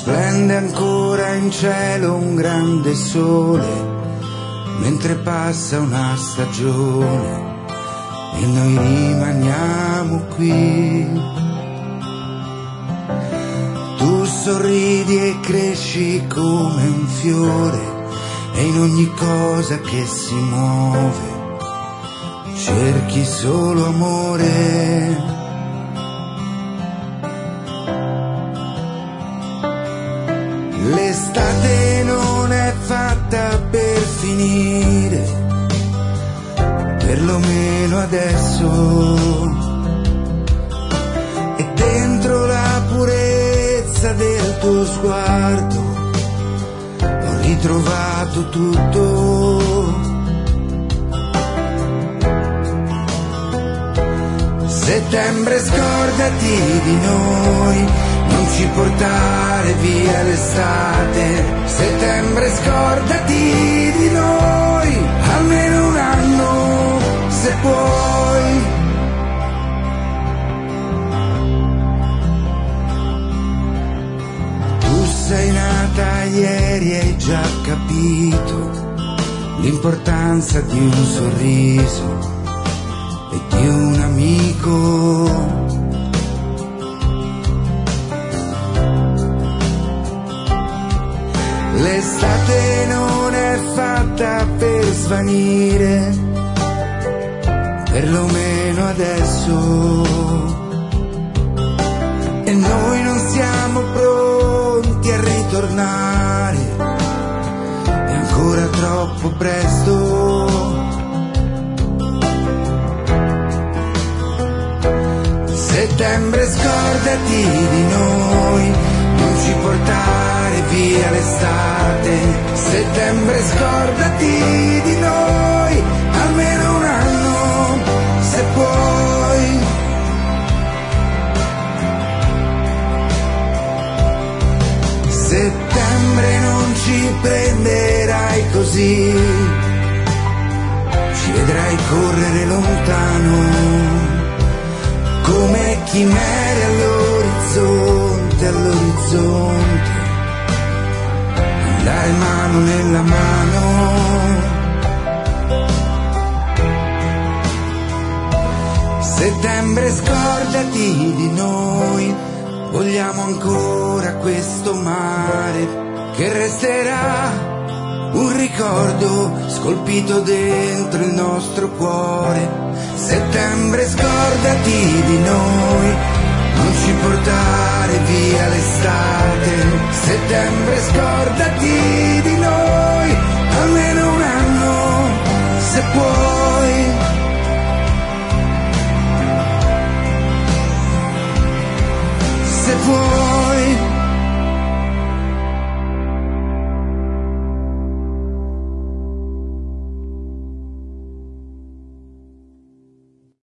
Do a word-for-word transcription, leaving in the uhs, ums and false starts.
Splende ancora in cielo un grande sole, mentre passa una stagione e noi rimaniamo qui. Tu sorridi e cresci come un fiore e in ogni cosa che si muove cerchi solo amore. L'estate non è fatta per finire, perlomeno adesso. E dentro la purezza del tuo sguardo ho ritrovato tutto. Settembre, scordati di noi, non ci portare via l'estate. Settembre, scordati di noi, almeno un anno se puoi. Tu sei nata ieri e hai già capito l'importanza di un sorriso e di un amico. L'estate non è fatta per svanire, perlomeno adesso. E noi non siamo pronti a ritornare, è ancora troppo presto. Settembre, scordati di noi, non ci portare via l'estate. Settembre, scordati di noi, almeno un anno se puoi. Settembre, non ci prenderai così, ci vedrai correre lontano come chimere all'orizzonte, all'orizzonte, andare mano nella mano. Settembre, scordati di noi, vogliamo ancora questo mare che resterà un ricordo scolpito dentro il nostro cuore. Settembre, scordati di noi, non ci portare via l'estate. Settembre, scordati di noi, almeno un anno se puoi.